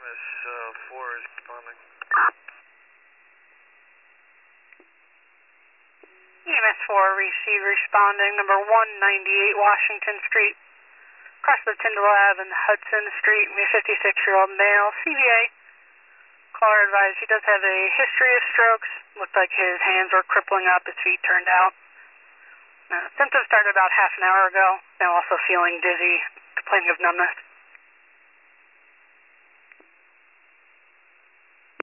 4 is responding. EMS 4 receive responding, number 198 Washington Street. Across the Tyndall Ave and Hudson Street, me 56-year-old male, CVA. Caller advised he does have a history of strokes. Looked like his hands were crippling up, his feet turned out. Symptoms started about half an hour ago. Now also feeling dizzy, complaining of numbness.